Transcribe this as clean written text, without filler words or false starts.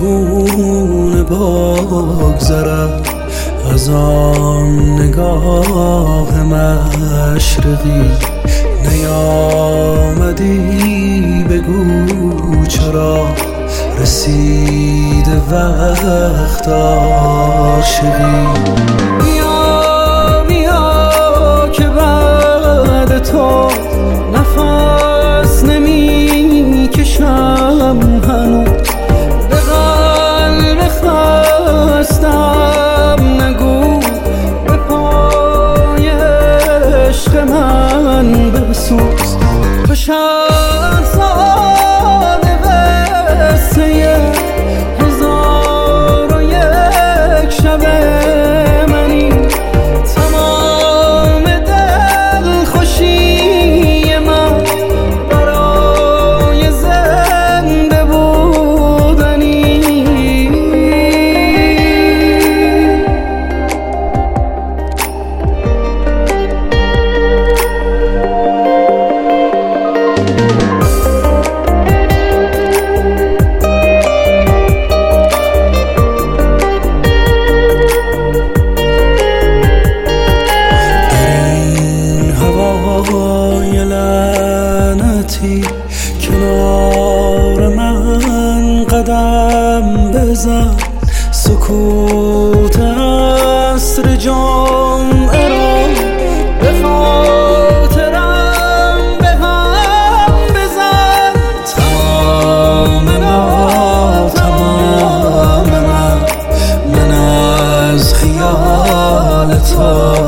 چگونه بگذرد از آن نگاه مشرقی؟ نیامدی بگو چرا رسیده وقت عاشقی؟ بیا که بعد تو نفس نمی کشم هنوز، به قلب خستم نگو به پای عشق من بسوز. تو شهرزاد قصه هزار و یک شب منی، تمام دل خوشی من برای زنده بودنی. کنار من قدم بزن، سکوت عصر جمعه را به خاطرم به هم بزن. تمام من از خیال تو